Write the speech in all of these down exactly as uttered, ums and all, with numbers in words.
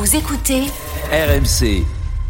Vous écoutez R M C.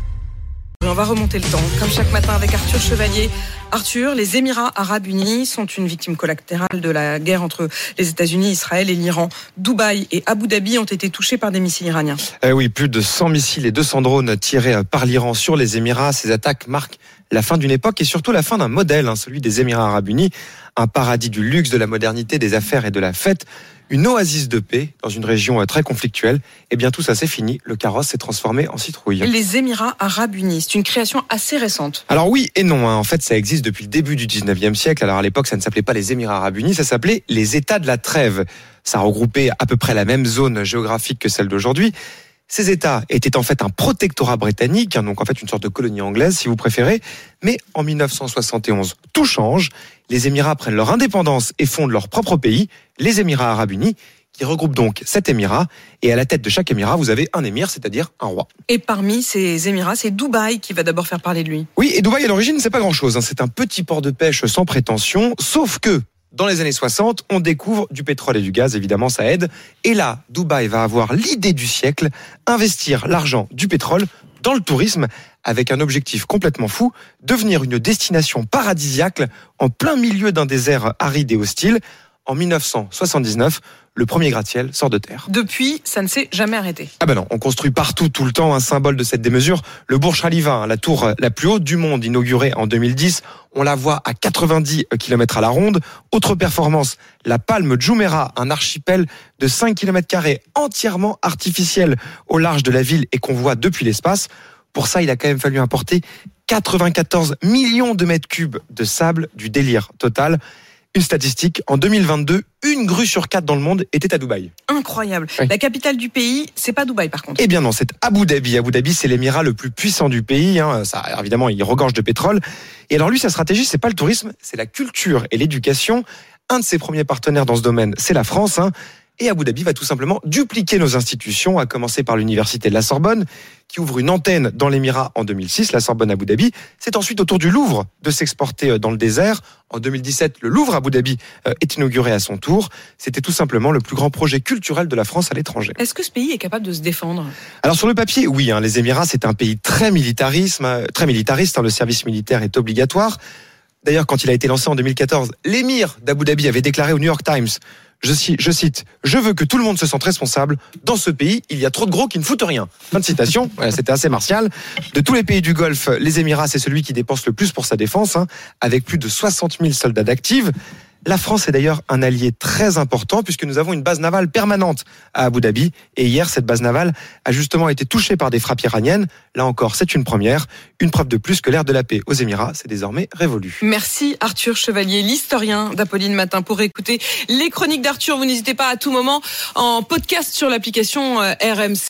On va remonter le temps, comme chaque matin avec Arthur Chevalier. Arthur, les Émirats Arabes Unis sont une victime collatérale de la guerre entre les États-Unis, Israël et l'Iran. Dubaï et Abu Dhabi ont été touchés par des missiles iraniens. Eh oui, plus de cent missiles et deux cents drones tirés par l'Iran sur les Émirats. Ces attaques marquent la fin d'une époque et surtout la fin d'un modèle, hein, celui des Émirats Arabes Unis. Un paradis du luxe, de la modernité, des affaires et de la fête. Une oasis de paix dans une région très conflictuelle. Eh bien, tout ça, c'est fini. Le carrosse s'est transformé en citrouille. Les Émirats Arabes Unis, c'est une création assez récente. Alors oui et non. Hein. En fait, ça existe depuis le début du dix-neuvième siècle. Alors à l'époque, ça ne s'appelait pas les Émirats Arabes Unis, ça s'appelait les États de la Trêve. Ça regroupait à peu près la même zone géographique que celle d'aujourd'hui. Ces États étaient en fait un protectorat britannique, hein, donc en fait une sorte de colonie anglaise si vous préférez. Mais en dix-neuf cent soixante et onze, tout change. Les Émirats prennent leur indépendance et fondent leur propre pays, les Émirats Arabes Unis, qui regroupe donc sept émirats. Et à la tête de chaque émirat, vous avez un émir, c'est-à-dire un roi. Et parmi ces émirats, c'est Dubaï qui va d'abord faire parler de lui. Oui, et Dubaï à l'origine, c'est pas grand-chose. Hein. C'est un petit port de pêche sans prétention, sauf que dans les années soixante, on découvre du pétrole et du gaz, évidemment, ça aide. Et là, Dubaï va avoir l'idée du siècle, investir l'argent du pétrole dans le tourisme, avec un objectif complètement fou, devenir une destination paradisiaque en plein milieu d'un désert aride et hostile. En dix-neuf cent soixante-dix-neuf, le premier gratte-ciel sort de terre. Depuis, ça ne s'est jamais arrêté. Ah ben non, on construit partout, tout le temps, un symbole de cette démesure. Le Burj Khalifa, la tour la plus haute du monde, inaugurée en deux mille dix. On la voit à quatre-vingt-dix kilomètres à la ronde. Autre performance, la Palme Jumeirah, un archipel de cinq kilomètres carrés entièrement artificiel au large de la ville et qu'on voit depuis l'espace. Pour ça, il a quand même fallu importer quatre-vingt-quatorze millions de mètres cubes de sable, du délire total. Une statistique, en deux mille vingt-deux, une grue sur quatre dans le monde était à Dubaï. Incroyable. Oui. La capitale du pays, c'est pas Dubaï par contre. Eh bien non, c'est Abu Dhabi. Abu Dhabi, c'est l'émirat le plus puissant du pays. Hein. Ça, évidemment, il regorge de pétrole. Et alors lui, sa stratégie, c'est pas le tourisme, c'est la culture et l'éducation. Un de ses premiers partenaires dans ce domaine, c'est la France. Hein. Et Abu Dhabi va tout simplement dupliquer nos institutions, à commencer par l'université de la Sorbonne, qui ouvre une antenne dans l'émirat en deux mille six, la Sorbonne Abu Dhabi. C'est ensuite au tour du Louvre de s'exporter dans le désert. En deux mille dix-sept, le Louvre Abu Dhabi est inauguré à son tour. C'était tout simplement le plus grand projet culturel de la France à l'étranger. Est-ce que ce pays est capable de se défendre ? Alors sur le papier, oui. Hein, les Émirats, c'est un pays très militarisme, très militariste. Hein, le service militaire est obligatoire. D'ailleurs, quand il a été lancé en deux mille quatorze, l'émir d'Abu Dhabi avait déclaré au New York Times, je cite, je cite, « Je veux que tout le monde se sente responsable. Dans ce pays, il y a trop de gros qui ne foutent rien. » Fin de citation. Voilà, c'était assez martial. De tous les pays du Golfe, les Émirats, c'est celui qui dépense le plus pour sa défense, hein, avec plus de soixante mille soldats d'actifs. La France est d'ailleurs un allié très important puisque nous avons une base navale permanente à Abu Dhabi. Et hier, cette base navale a justement été touchée par des frappes iraniennes. Là encore, c'est une première. Une preuve de plus que l'ère de la paix aux Émirats, c'est désormais révolu. Merci Arthur Chevalier, l'historien d'Apolline Matin. Pour écouter les chroniques d'Arthur, vous n'hésitez pas à tout moment en podcast sur l'application R M C.